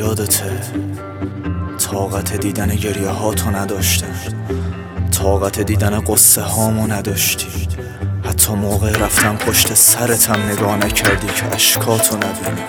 یادته طاقت دیدن گریه ها تو نداشتم، طاقت دیدن قصه هامو نداشتی، حتی موقع رفتم پشت سرتم نگاه نکردی که اشکاتو نبینی.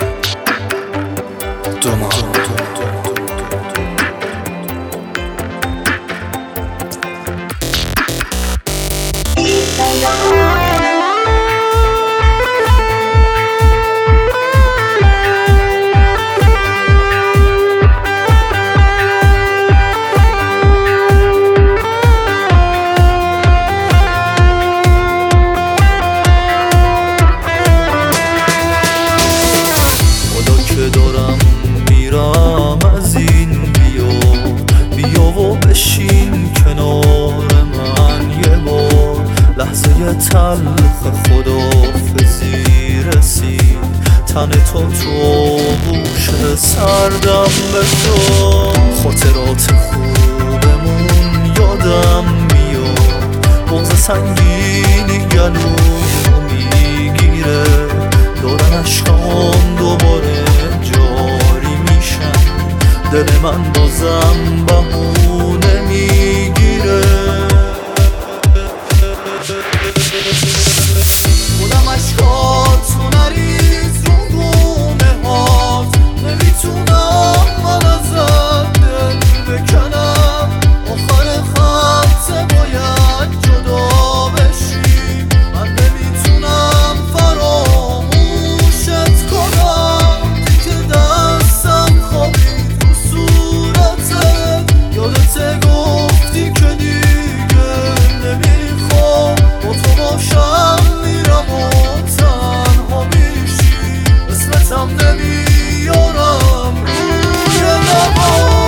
بشین کنار من یه بار، لحظه تلخ خداحافظی رسید، تن تو گوش سردم بذار، خاطرات خوبمون یادم میاد، بغض سنگینی گلومو میگیره، دارن اشکام دوباره جاری میشن، دل من بازم بهونه میگیره. خودم اشکاتو نریز رو گونه هات، نمیتونم من ازت دل بکنم، آخر خط باید جدا بشی، من نمیتونم فراموشت کنم، دیگه دستم خوابید رو صورتت، یادت گفتی که دیگه نمیخوام با تو باشم، میرم و تنها میشی، اسمتم نمیارم روی لبام.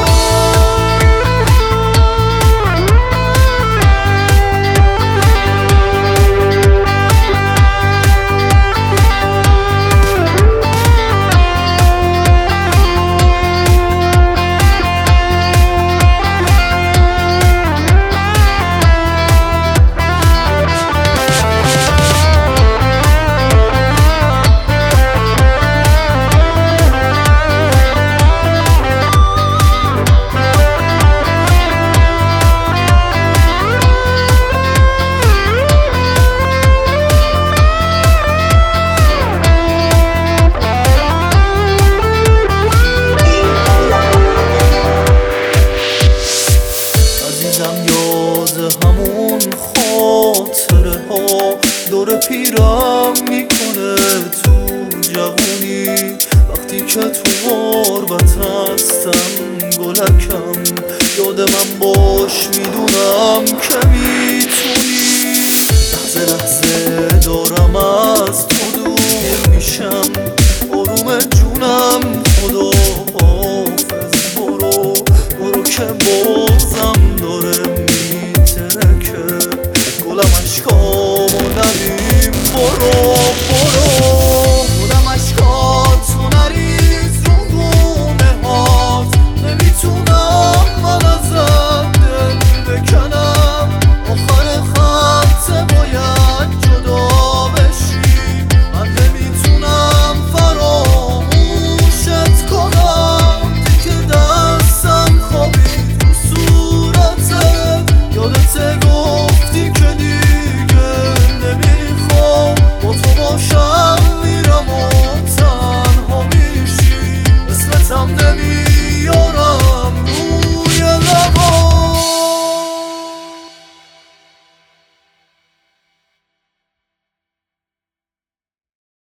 یاد همون خاطره ها دور پیرم میکنه تو جوونی، وقتی که تو غربت هستم گلکم، یاد من باش میدونم که میتونی، لحظه لحظه دارم از تو دور میشم، آروم جونم خدا حافظ، برو که بازم داره میترکه، گلم اشکامو نبین برو.